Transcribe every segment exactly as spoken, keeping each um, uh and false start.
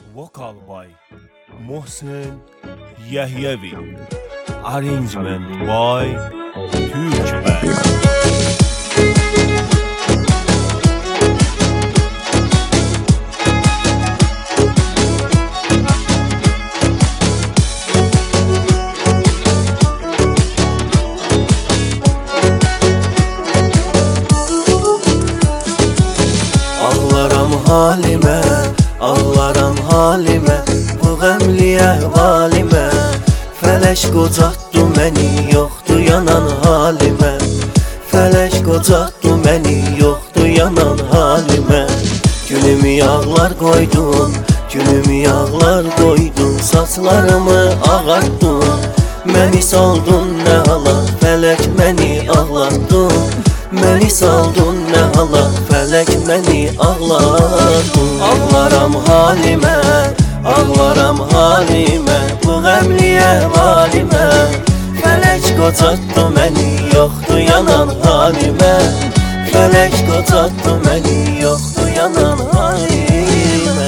Vocal by Mohsen Yahyavi. Arrangement by Türkmen. Ağlaram halime, ağlaram halime, bu qəmliyə valimə. Fələş qocatdı məni, yoxdu yanan halimə. Fələş qocatdı məni, yoxdu yanan halimə. Günümü yağlar qoydun, günümü yağlar qoydun, saçlarımı ağartdın. Məni saldın nə hala, fələk məni ağlatdın. Məni saldın nə hala, fələk məni ağlatdın. Ağlaram halimə, ağlaram halimə, bu qəmliyə valimə. Fələk qocatdı məni, yoxdu yanan halimə. Fələk qocatdı məni, yoxdu yanan halimə.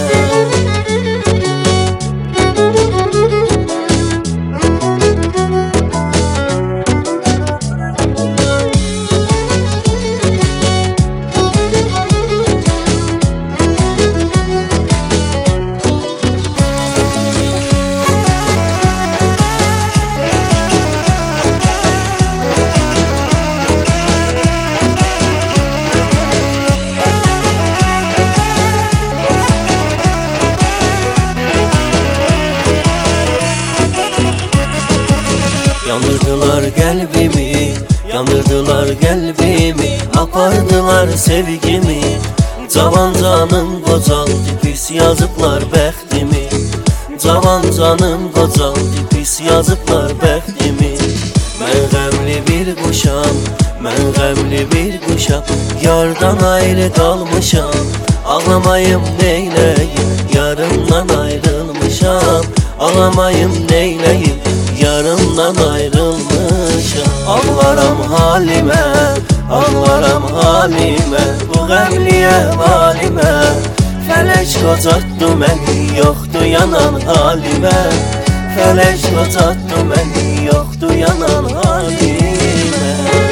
Yandırdılar qəlbimi, yandırdılar qəlbimi, apardılar sevgimi. Cavan canım qocaldı, pis yazıblar bəxtimi. Cavan canım qocaldı, pis yazıblar bəxtimi. Mən qəmli bir quşam, mən qəmli bir quşam, yardan ayrı qalmışam. Ağlamayım neyləyim, yarımdan ayrılmışam. Ağlamayım neyləyim, yarımdan ayrılmışam. Ağlaram halimə, ağlaram halimə, bu qəmliyə valimə. Fələk qocatdı məni, yoxdu yanan halimə. Fələk qocatdı məni, yoxdu yanan halimə.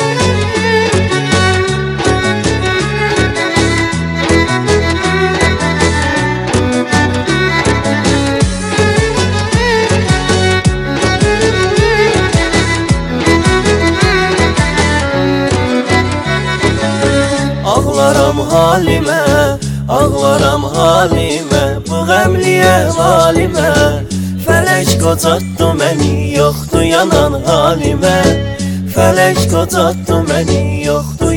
Ağlaram halimə, ağlaram halimə, bu qəmliyə valimə. Fələk qocatdı məni, yoxdu yanan halimə. Fələk qocatdı məni, yoxdu